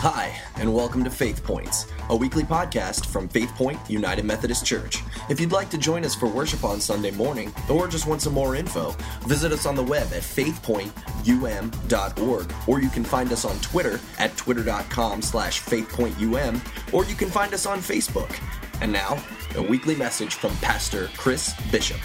Hi, and welcome to Faith Points, a weekly podcast from Faith Point United Methodist Church. If you'd like to join us for worship on Sunday morning, or just want some more info, visit us on the web at faithpointum.org, or you can find us on Twitter at twitter.com/faithpointum, or you can find us on Facebook. And now, a weekly message from Pastor Chris Bishop.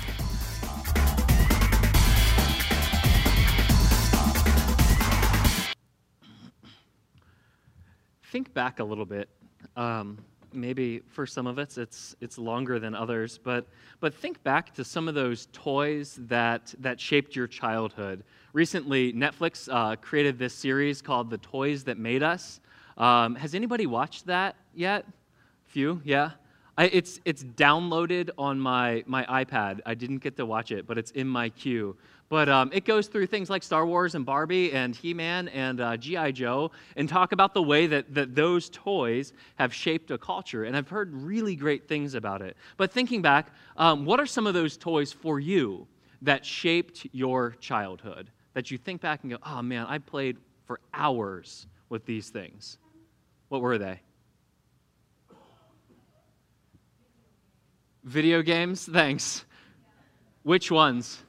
Think back a little bit. Maybe for some of us it's longer than others, but think back to some of those toys that shaped your childhood. Recently, Netflix created this series called The Toys That Made Us. Has anybody watched that yet? Few, yeah. It's downloaded on my iPad. I didn't get to watch it, but it's in my queue. But it goes through things like Star Wars and Barbie and He-Man and G.I. Joe and talk about the way that those toys have shaped a culture. And I've heard really great things about it. But thinking back, what are some of those toys for you that shaped your childhood? That you think back and go, oh man, I played for hours with these things. What were they? Video games? Thanks. Which ones?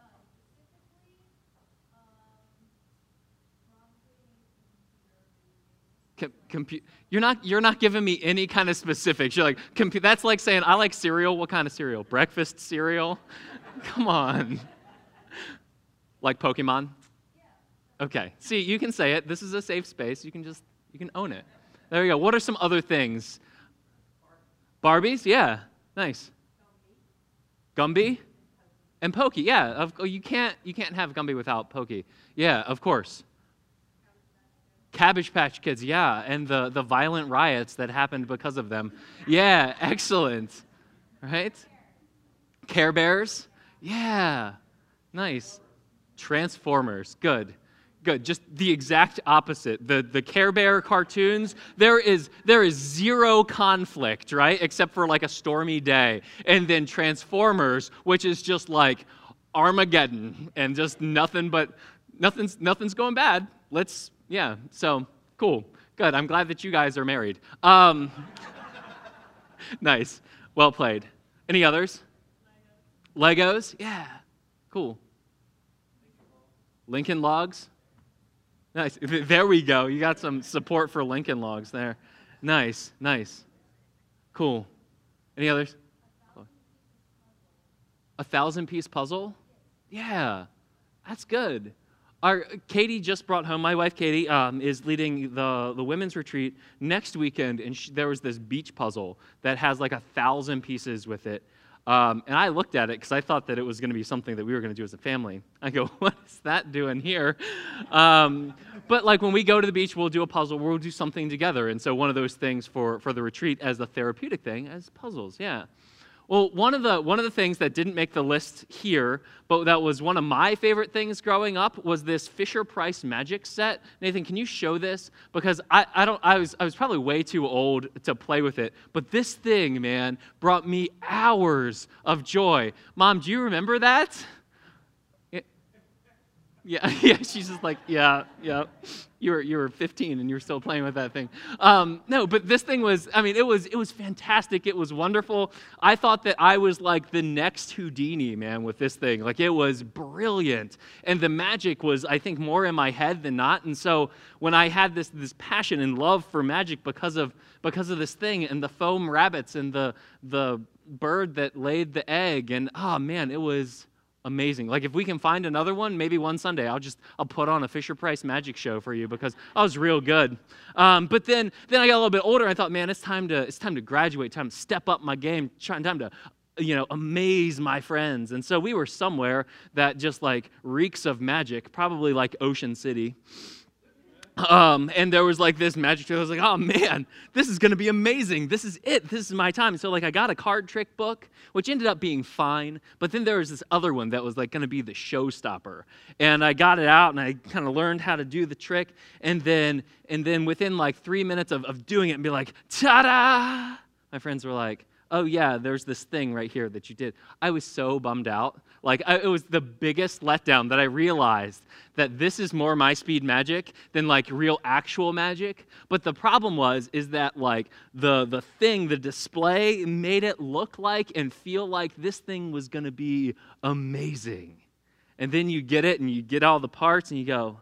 You're not giving me any kind of specifics. You're like, that's like saying, I like cereal. What kind of cereal? Breakfast cereal? Come on. Like Pokemon? Okay. See, you can say it. This is a safe space. You can own it. There you go. What are some other things? Barbies? Yeah. Nice. Gumby? And Pokey. Yeah. You can't have Gumby without Pokey. Yeah, of course. Cabbage Patch Kids, yeah, and the violent riots that happened because of them. Yeah, excellent. Right? Care Bears? Yeah, nice. Transformers, good. Just the exact opposite. The Care Bear cartoons, there is zero conflict, right? Except for like a stormy day. And then Transformers, which is just like Armageddon and just nothing's going bad. Yeah, so cool. Good. I'm glad that you guys are married. Nice. Well played. Any others? Legos? Yeah. Cool. Lincoln Logs? Nice. There we go. You got some support for Lincoln Logs there. Nice. Cool. Any others? 1,000-piece puzzle? Yeah. That's good. Katie just brought home, my wife Katie is leading the women's retreat next weekend, and there was this beach puzzle that has like 1,000 pieces with it. And I looked at it because I thought that it was going to be something that we were going to do as a family. I go, what is that doing here? But like when we go to the beach, we'll do a puzzle, we'll do something together. And so one of those things for the retreat as a therapeutic thing is puzzles, yeah. Well, one of the things that didn't make the list here, but that was one of my favorite things growing up, was this Fisher-Price magic set. Nathan, can you show this? Because I was probably way too old to play with it, but this thing, man, brought me hours of joy. Mom, do you remember that? Yeah, she's just like, yeah. You were 15 and you were still playing with that thing. No, but this thing was, it was fantastic. It was wonderful. I thought that I was like the next Houdini, man, with this thing. Like, it was brilliant. And the magic was, I think, more in my head than not. And so when I had this passion and love for magic because of this thing and the foam rabbits and the bird that laid the egg, and oh man, it was amazing. Like, if we can find another one, maybe one Sunday, I'll put on a Fisher-Price magic show for you because I was real good. But then I got a little bit older. And I thought, man, it's time to graduate, time to step up my game, time to amaze my friends. And so we were somewhere that just like reeks of magic, probably like Ocean City. And there was like this magic trick. I was like, oh man, this is going to be amazing. This is it. This is my time. So like I got a card trick book, which ended up being fine. But then there was this other one that was like going to be the showstopper. And I got it out and I kind of learned how to do the trick. And then within like 3 minutes of doing it and be like, ta-da! My friends were like, oh yeah, there's this thing right here that you did. I was so bummed out. Like, it was the biggest letdown that I realized that this is more my speed magic than like real actual magic. But the problem is that like the display made it look like and feel like this thing was going to be amazing. And then you get it and you get all the parts and you go,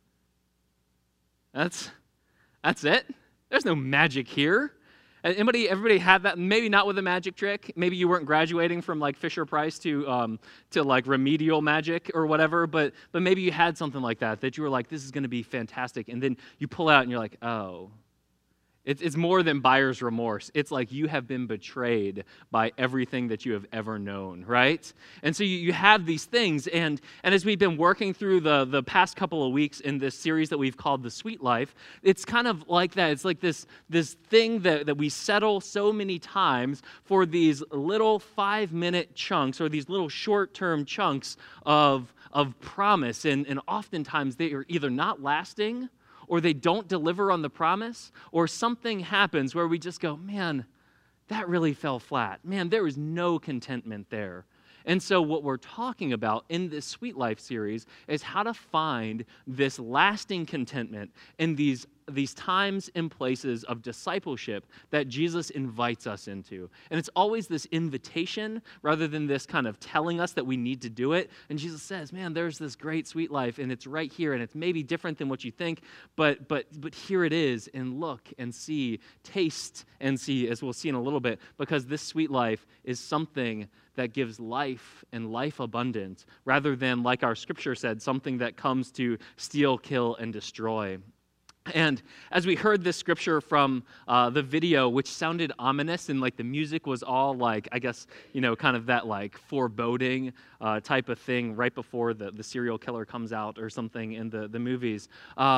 that's it? There's no magic here. Everybody had that? Maybe not with a magic trick. Maybe you weren't graduating from like Fisher-Price to like remedial magic or whatever. But maybe you had something like that you were like, this is going to be fantastic. And then you pull out and you're like, oh. It's more than buyer's remorse. It's like you have been betrayed by everything that you have ever known, right? And so you have these things, and as we've been working through the past couple of weeks in this series that we've called The Sweet Life, it's kind of like that. It's like this thing that we settle so many times for these little 5-minute chunks or these little short-term chunks of promise, and oftentimes they are either not lasting or they don't deliver on the promise, or something happens where we just go, man, that really fell flat. Man, there is no contentment there. And so what we're talking about in this Sweet Life series is how to find this lasting contentment in these times and places of discipleship that Jesus invites us into. And it's always this invitation rather than this kind of telling us that we need to do it. And Jesus says, man, there's this great sweet life, and it's right here, and it's maybe different than what you think, but here it is, and look and see, taste and see, as we'll see in a little bit, because this sweet life is something that gives life and life abundant, rather than, like our scripture said, something that comes to steal, kill, and destroy. And as we heard this scripture from the video, which sounded ominous, and like the music was all like, I guess, kind of that like foreboding type of thing right before the serial killer comes out or something in the movies,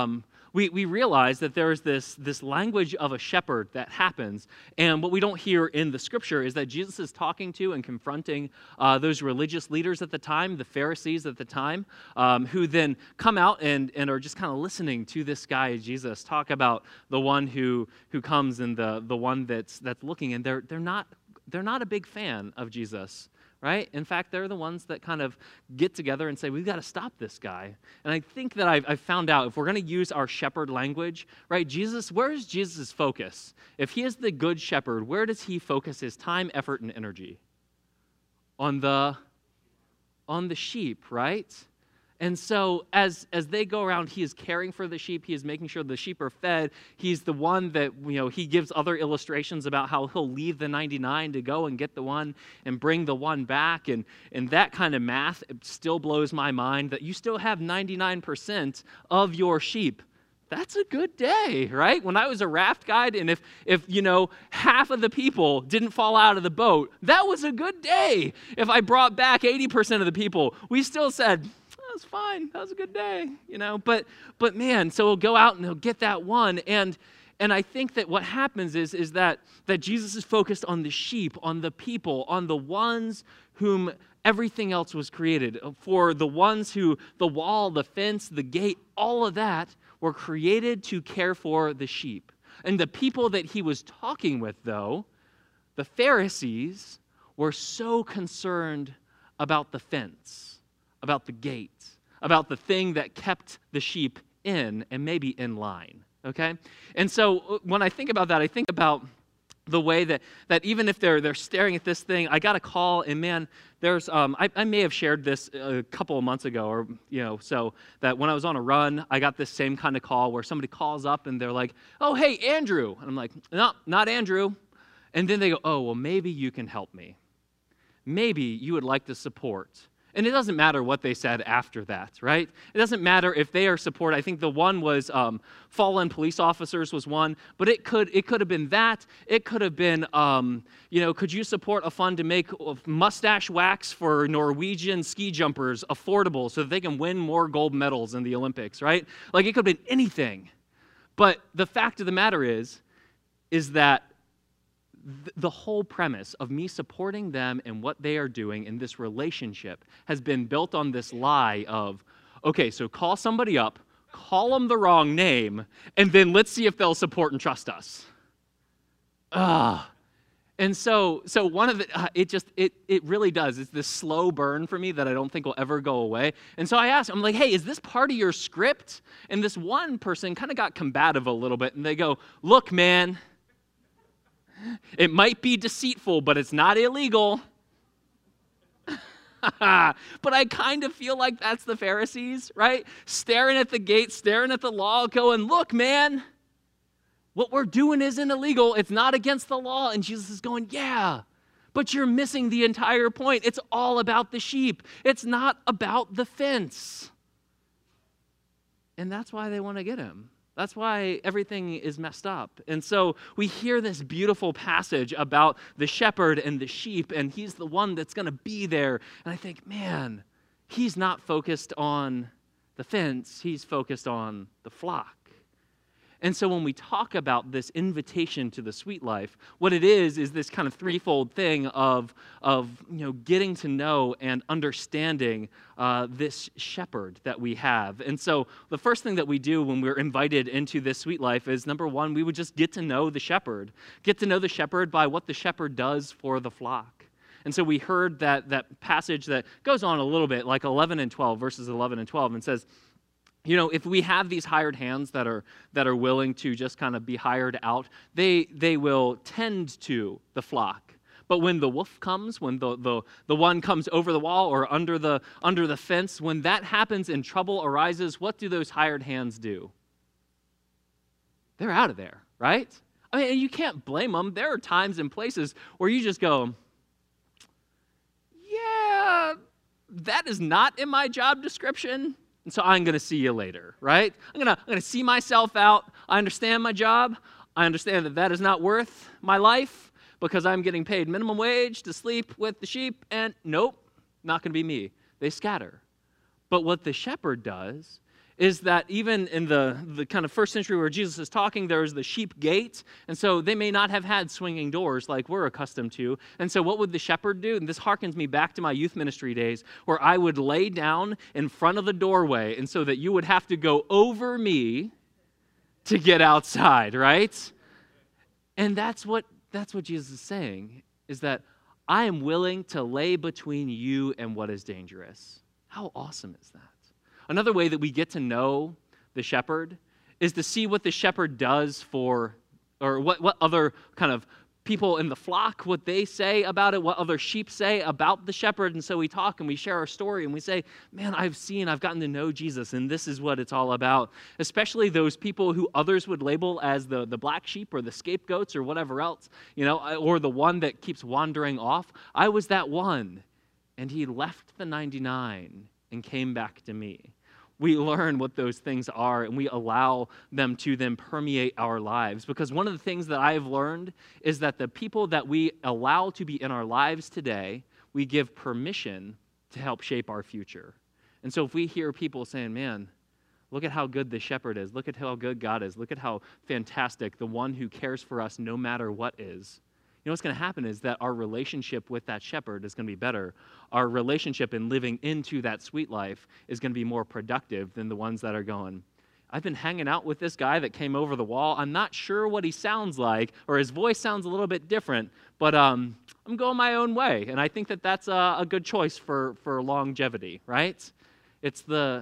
we realize that there's this language of a shepherd that happens. And what we don't hear in the scripture is that Jesus is talking to and confronting those religious leaders at the time, the Pharisees at the time, who then come out and are just kind of listening to this guy, Jesus, talk about the one who comes and the one that's looking, and they're not a big fan of Jesus. Right? In fact, they're the ones that kind of get together and say, we've got to stop this guy. And I think that I've found out, if we're going to use our shepherd language, right, Jesus, where is Jesus' focus? If he is the good shepherd, where does he focus his time, effort, and energy? On the sheep, right? And so as they go around, he is caring for the sheep. He is making sure the sheep are fed. He's the one that, he gives other illustrations about how he'll leave the 99 to go and get the one and bring the one back. And that kind of math, it still blows my mind that you still have 99% of your sheep. That's a good day, right? When I was a raft guide, and if half of the people didn't fall out of the boat, that was a good day. If I brought back 80% of the people, we still said, that's fine. That was a good day, But man, so he'll go out and he'll get that one, and I think that what happens is that Jesus is focused on the sheep, on the people, on the ones whom everything else was created for, the ones who the wall, the fence, the gate, all of that were created to care for the sheep. And the people that he was talking with, though, the Pharisees, were so concerned about the fence, about the gate, about the thing that kept the sheep in and maybe in line, okay? And so when I think about that, I think about the way that even if they're staring at this thing, I got a call, and man, there's I may have shared this a couple of months ago, or so that when I was on a run, I got this same kind of call where somebody calls up and they're like, "Oh, hey, Andrew," and I'm like, "No, not Andrew," and then they go, "Oh, well, maybe you can help me. Maybe you would like to support." And it doesn't matter what they said after that, right? It doesn't matter if they are support. I think the one was fallen police officers was one, but it could have been that. It could have been, could you support a fund to make mustache wax for Norwegian ski jumpers affordable so that they can win more gold medals in the Olympics, right? Like, it could have been anything. But the fact of the matter is that the whole premise of me supporting them and what they are doing in this relationship has been built on this lie of, okay, so call somebody up, call them the wrong name, and then let's see if they'll support and trust us. And so one of the, it really does. It's this slow burn for me that I don't think will ever go away. And so I asked, I'm like, hey, is this part of your script? And this one person kind of got combative a little bit, and they go, look, man, it might be deceitful, but it's not illegal. But I kind of feel like that's the Pharisees, right? Staring at the gate, staring at the law, going, look, man, what we're doing isn't illegal. It's not against the law. And Jesus is going, yeah, but you're missing the entire point. It's all about the sheep. It's not about the fence. And that's why they want to get him. That's why everything is messed up. And so we hear this beautiful passage about the shepherd and the sheep, and he's the one that's going to be there. And I think, man, he's not focused on the fence. He's focused on the flock. And so when we talk about this invitation to the sweet life, what it is this kind of threefold thing of getting to know and understanding this shepherd that we have. And so the first thing that we do when we're invited into this sweet life is, number one, we would just get to know the shepherd. Get to know the shepherd by what the shepherd does for the flock. And so we heard that passage that goes on a little bit, like 11 and 12, verses 11 and 12, and says, if we have these hired hands that are willing to just kind of be hired out, they will tend to the flock. But when the wolf comes, when the one comes over the wall or under the fence, when that happens and trouble arises, what do those hired hands do? They're out of there, right? I mean, you can't blame them. There are times and places where you just go, yeah, that is not in my job description. And so I'm going to see you later, right? I'm going to see myself out. I understand my job. I understand that is not worth my life because I'm getting paid minimum wage to sleep with the sheep. And nope, not going to be me. They scatter. But what the shepherd does is that even in the kind of first century where Jesus is talking, there's the sheep gate. And so they may not have had swinging doors like we're accustomed to. And so what would the shepherd do? And this harkens me back to my youth ministry days where I would lay down in front of the doorway. And so that you would have to go over me to get outside, right? And that's what Jesus is saying, is that I am willing to lay between you and what is dangerous. How awesome is that? Another way that we get to know the shepherd is to see what the shepherd does or what other kind of people in the flock, what they say about it, what other sheep say about the shepherd. And so we talk and we share our story and we say, man, I've gotten to know Jesus, and this is what it's all about. Especially those people who others would label as the black sheep or the scapegoats or whatever else, or the one that keeps wandering off. I was that one, and he left the 99 and came back to me. We learn what those things are, and we allow them to then permeate our lives. Because one of the things that I have learned is that the people that we allow to be in our lives today, we give permission to help shape our future. And so if we hear people saying, man, look at how good the shepherd is, look at how good God is, look at how fantastic the one who cares for us no matter what is, what's going to happen is that our relationship with that shepherd is going to be better. Our relationship in living into that sweet life is going to be more productive than the ones that are going, I've been hanging out with this guy that came over the wall. I'm not sure what he sounds like, or his voice sounds a little bit different, but I'm going my own way. And I think that that's a good choice for longevity, right? It's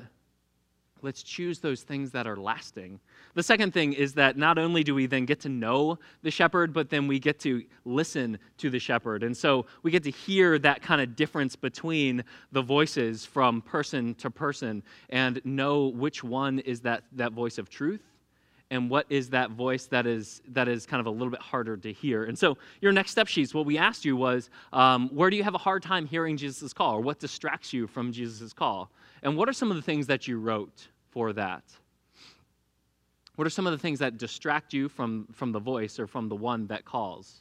let's choose those things that are lasting. The second thing is that not only do we then get to know the shepherd, but then we get to listen to the shepherd. And so we get to hear that kind of difference between the voices from person to person and know which one is that voice of truth and what is that voice that is kind of a little bit harder to hear. And so your next step sheets, what we asked you was, where do you have a hard time hearing Jesus' call, or what distracts you from Jesus' call? And what are some of the things that you wrote for that? What are some of the things that distract you from the voice or from the one that calls?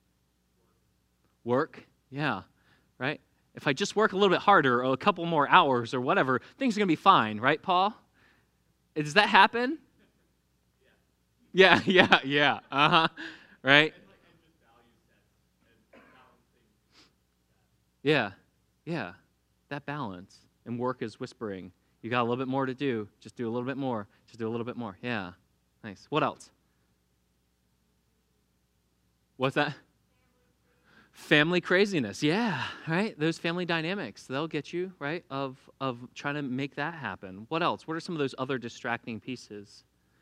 Work? Yeah, right? If I just work a little bit harder or a couple more hours or whatever, things are going to be fine, right, Paul? Does that happen? Yeah. Uh-huh. Right? Yeah. That balance. And work is whispering. You got a little bit more to do. Just do a little bit more. Just do a little bit more. Yeah. Nice. What else? What's that? Family craziness, yeah, right? Those family dynamics, they'll get you, right, of trying to make that happen. What else? What are some of those other distracting pieces?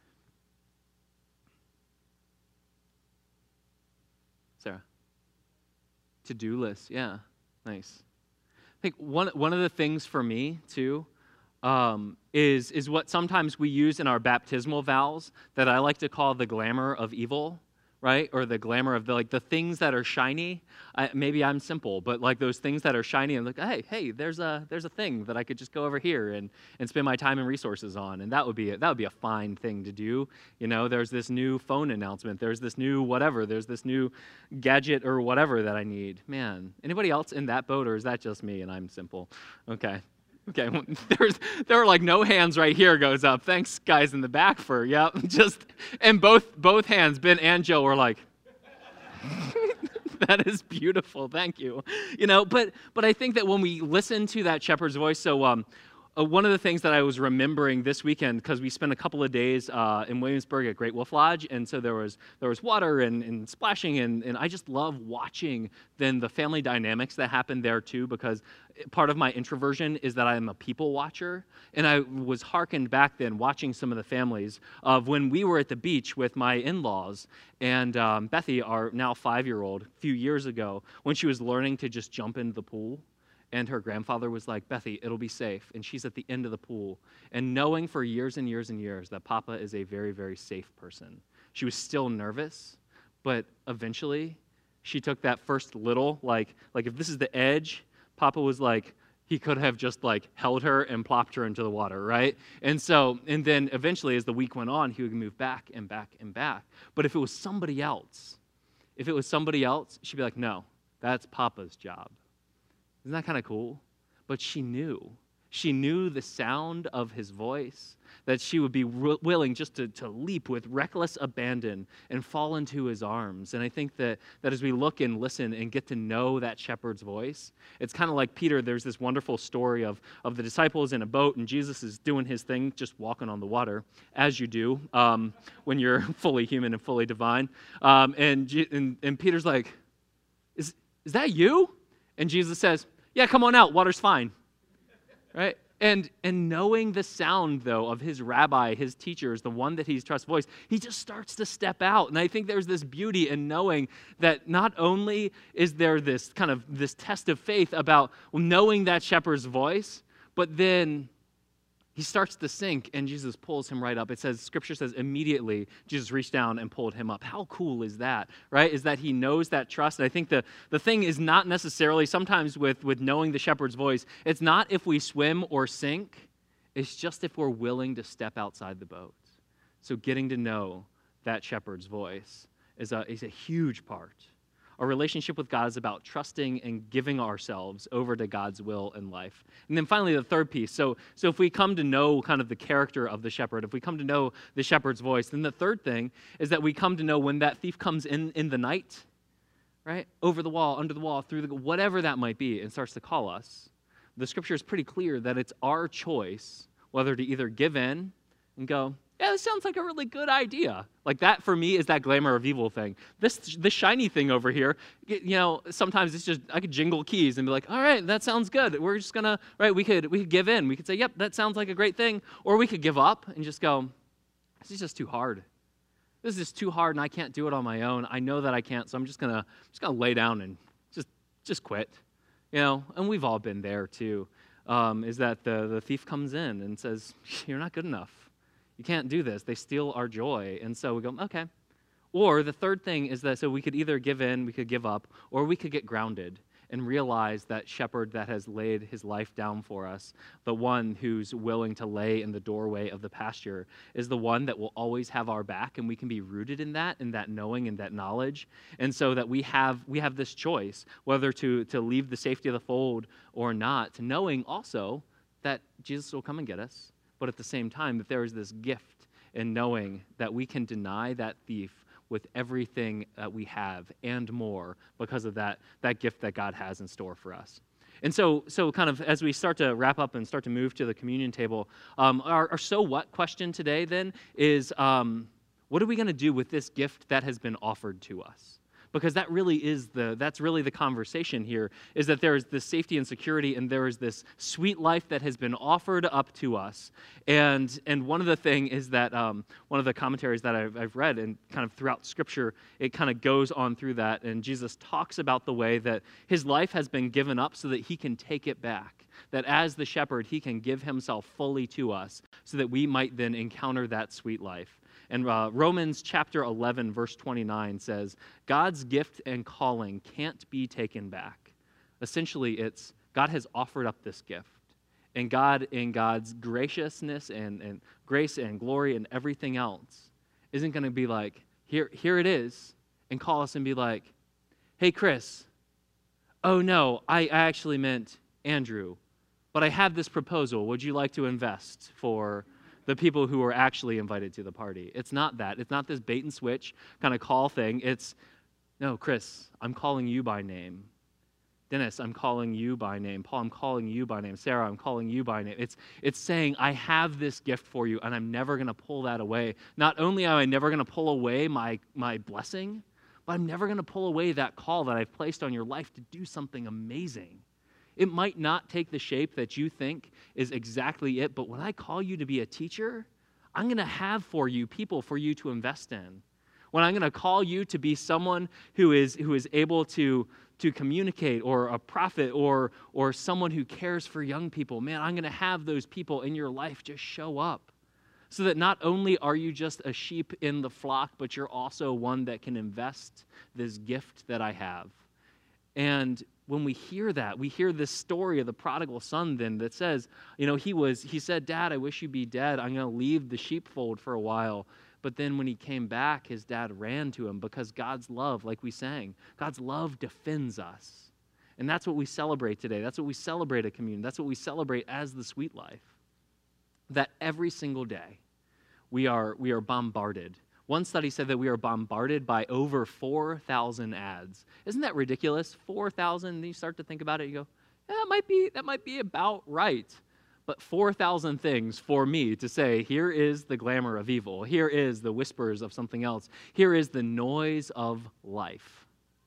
Sarah? To-do list, yeah, nice. I think one of the things for me, too, is what sometimes we use in our baptismal vows that I like to call the glamour of evil, right? Or the glamour of the things that are shiny. Maybe I'm simple, but like those things that are shiny, I'm like, hey, there's a thing that I could just go over here and spend my time and resources on, and that would be a fine thing to do. You know, there's this new phone announcement, there's this new whatever, there's this new gadget or whatever that I need. Man, anybody else in that boat, or is that just me and I'm simple? Okay, there are like no hands right here goes up. Thanks, guys in the back for, and both hands, Ben and Jill, were like, that is beautiful, thank you. You know, but I think that when we listen to that shepherd's voice, so one of the things that I was remembering this weekend, because we spent a couple of days in Williamsburg at Great Wolf Lodge, and so there was water and splashing, and I just love watching then the family dynamics that happen there too, because part of my introversion is that I am a people watcher, and I was hearkened back then watching some of the families of when we were at the beach with my in-laws, and Bethy, our now 5-year-old, a few years ago, when she was learning to just jump into the pool. And her grandfather was like, Bethy, it'll be safe. And she's at the end of the pool. And knowing for years and years and years that Papa is a very, very safe person. She was still nervous, but eventually she took that first little, like if this is the edge, Papa was like, he could have just like held her and plopped her into the water, right? And then eventually as the week went on, he would move back and back and back. But if it was somebody else, she'd be like, no, that's Papa's job. Isn't that kind of cool? But she knew. She knew the sound of his voice, that she would be willing just to leap with reckless abandon and fall into his arms. And I think that as we look and listen and get to know that shepherd's voice, it's kind of like Peter. There's this wonderful story of the disciples in a boat, and Jesus is doing his thing, just walking on the water, as you do when you're fully human and fully divine. And Peter's like, is that you? And Jesus says, yeah, come on out, water's fine, right? And knowing the sound, though, of his rabbi, his teachers, the one that he trusts voice, he just starts to step out. And I think there's this beauty in knowing that not only is there this test of faith about knowing that shepherd's voice, but then he starts to sink, and Jesus pulls him right up. Scripture says, immediately Jesus reached down and pulled him up. How cool is that, right? Is that he knows that trust. And I think the thing is not necessarily, sometimes with knowing the shepherd's voice, it's not if we swim or sink, it's just if we're willing to step outside the boat. So getting to know that shepherd's voice is a huge part. Our relationship with God is about trusting and giving ourselves over to God's will in life. And then finally, the third piece. So if we come to know kind of the character of the shepherd, if we come to know the shepherd's voice, then the third thing is that we come to know when that thief comes in the night, right? Over the wall, under the wall, through whatever that might be, and starts to call us. The scripture is pretty clear that it's our choice whether to either give in and go, yeah, this sounds like a really good idea. Like that, for me, is that glamour of evil thing. This shiny thing over here, sometimes it's just, I could jingle keys and be like, all right, that sounds good. We're just going to, right, we could give in. We could say, yep, that sounds like a great thing. Or we could give up and just go, this is just too hard. This is too hard, and I can't do it on my own. I know that I can't, so I'm just gonna lay down and just quit. And we've all been there too. Is that the thief comes in and says, you're not good enough. You can't do this. They steal our joy. And so we go, okay. Or the third thing is that so we could either give in, we could give up, or we could get grounded and realize that shepherd that has laid his life down for us, the one who's willing to lay in the doorway of the pasture, is the one that will always have our back, and we can be rooted in that knowing and that knowledge. And so that we have this choice, whether to leave the safety of the fold or not, knowing also that Jesus will come and get us. But at the same time, that there is this gift in knowing that we can deny that thief with everything that we have and more because of that gift that God has in store for us. And so kind of as we start to wrap up and start to move to the communion table, our so what question today then is, what are we going to do with this gift that has been offered to us? Because that's really the conversation here, is that there is this safety and security, and there is this sweet life that has been offered up to us. And one of the things is that one of the commentaries that I've read, and kind of throughout Scripture, it kind of goes on through that, and Jesus talks about the way that his life has been given up so that he can take it back. That as the shepherd, he can give himself fully to us so that we might then encounter that sweet life. And Romans chapter 11, verse 29 says, God's gift and calling can't be taken back. Essentially, it's God has offered up this gift. And God, in God's graciousness and grace and glory and everything else, isn't going to be like, here it is, and call us and be like, hey, Chris, oh no, I actually meant Andrew, but I have this proposal. Would you like to invest for the people who are actually invited to the party? It's not that. It's not this bait and switch kind of call thing. It's, no, Chris, I'm calling you by name. Dennis, I'm calling you by name. Paul, I'm calling you by name. Sarah, I'm calling you by name. It's saying, I have this gift for you, and I'm never going to pull that away. Not only am I never going to pull away my blessing, but I'm never going to pull away that call that I've placed on your life to do something amazing. It might not take the shape that you think is exactly it, but when I call you to be a teacher, I'm going to have for you people for you to invest in. When I'm going to call you to be someone who is able to communicate, or a prophet, or someone who cares for young people, man, I'm going to have those people in your life just show up. So that not only are you just a sheep in the flock, but you're also one that can invest this gift that I have. And when we hear that, we hear this story of the prodigal son then that says, he said, Dad, I wish you'd be dead. I'm going to leave the sheepfold for a while. But then when he came back, his dad ran to him, because God's love, like we sang, God's love defends us. And that's what we celebrate today. That's what we celebrate at communion. That's what we celebrate as the sweet life. That every single day we are bombarded. One study said that we are bombarded by over 4,000 ads. Isn't that ridiculous? 4,000, and you start to think about it, you go, that might be about right. But 4,000 things for me to say, here is the glamour of evil. Here is the whispers of something else. Here is the noise of life.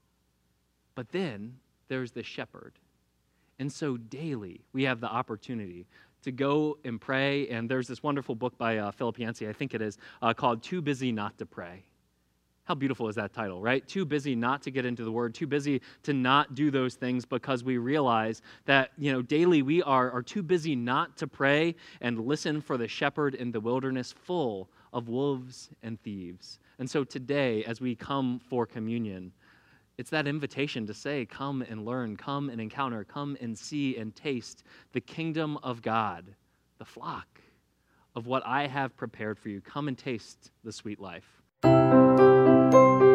But then there's the shepherd. And so daily we have the opportunity to go and pray. And there's this wonderful book by Philip Yancey, I think it is, called Too Busy Not to Pray. How beautiful is that title, right? Too busy not to get into the Word, too busy to not do those things, because we realize that, daily we are too busy not to pray and listen for the shepherd in the wilderness full of wolves and thieves. And so today, as we come for communion, it's that invitation to say, come and learn, come and encounter, come and see and taste the kingdom of God, the flock of what I have prepared for you. Come and taste the sweet life.